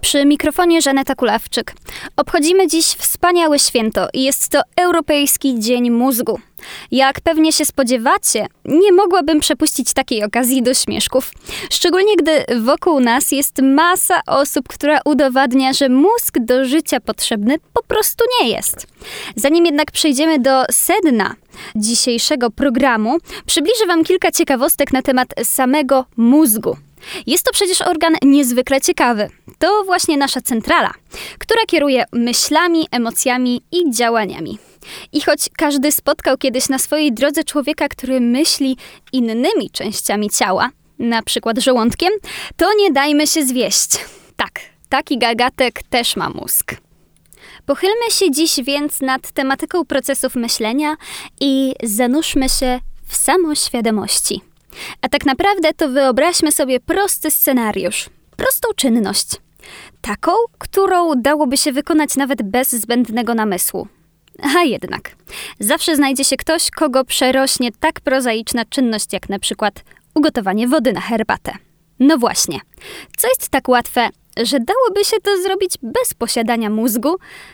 Przy mikrofonie Żaneta Kulawczyk. Obchodzimy dziś wspaniałe święto i jest to Europejski Dzień Mózgu. Jak pewnie się spodziewacie, nie mogłabym przepuścić takiej okazji do śmieszków. Szczególnie gdy wokół nas jest masa osób, która udowadnia, że mózg do życia potrzebny po prostu nie jest. Zanim jednak przejdziemy do sedna dzisiejszego programu, przybliżę Wam kilka ciekawostek na temat samego mózgu. Jest to przecież organ niezwykle ciekawy. To właśnie nasza centrala, która kieruje myślami, emocjami i działaniami. I choć każdy spotkał kiedyś na swojej drodze człowieka, który myśli innymi częściami ciała, na przykład żołądkiem, to nie dajmy się zwieść. Tak, taki gagatek też ma mózg. Pochylmy się dziś więc nad tematyką procesów myślenia i zanurzmy się w samoświadomości. A tak naprawdę to wyobraźmy sobie prosty scenariusz, prostą czynność. Taką, którą dałoby się wykonać nawet bez zbędnego namysłu. A jednak, zawsze znajdzie się ktoś, kogo przerośnie tak prozaiczna czynność jak na przykład ugotowanie wody na herbatę. No właśnie, co jest tak łatwe, że dałoby się to zrobić bez posiadania mózgu,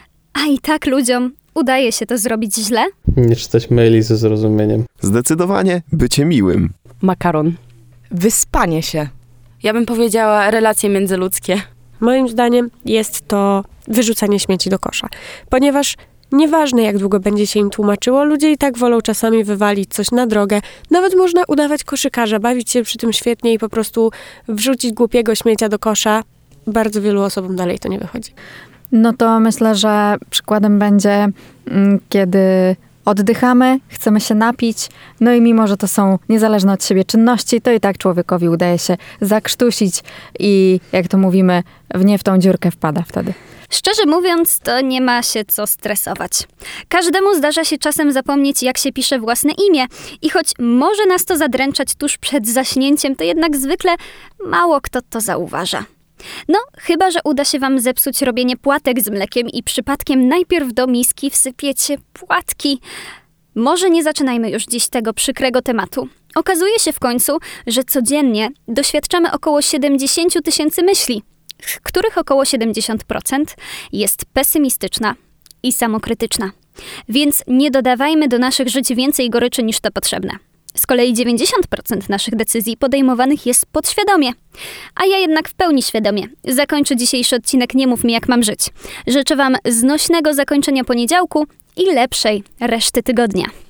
a i tak ludziom udaje się to zrobić źle? Nie czytać maili ze zrozumieniem. Zdecydowanie bycie miłym. Makaron. Wyspanie się. Ja bym powiedziała relacje międzyludzkie. Moim zdaniem jest to wyrzucanie śmieci do kosza. Ponieważ nieważne jak długo będzie się im tłumaczyło, ludzie i tak wolą czasami wywalić coś na drogę. Nawet można udawać koszykarza, bawić się przy tym świetnie i po prostu wrzucić głupiego śmiecia do kosza. Bardzo wielu osobom dalej to nie wychodzi. No to myślę, że przykładem będzie, kiedy oddychamy, chcemy się napić, no i mimo, że to są niezależne od siebie czynności, to i tak człowiekowi udaje się zakrztusić i, jak to mówimy, nie w tą dziurkę wpada wtedy. Szczerze mówiąc, to nie ma się co stresować. Każdemu zdarza się czasem zapomnieć, jak się pisze własne imię i choć może nas to zadręczać tuż przed zaśnięciem, to jednak zwykle mało kto to zauważa. No, chyba że uda się wam zepsuć robienie płatek z mlekiem i przypadkiem najpierw do miski wsypiecie płatki. Może nie zaczynajmy już dziś tego przykrego tematu. Okazuje się w końcu, że codziennie doświadczamy około 70 000 myśli, z których około 70% jest pesymistyczna i samokrytyczna. Więc nie dodawajmy do naszych żyć więcej goryczy niż to potrzebne. Z kolei 90% naszych decyzji podejmowanych jest podświadomie. A ja jednak w pełni świadomie zakończę dzisiejszy odcinek Nie mów mi jak mam żyć. Życzę wam znośnego zakończenia poniedziałku i lepszej reszty tygodnia.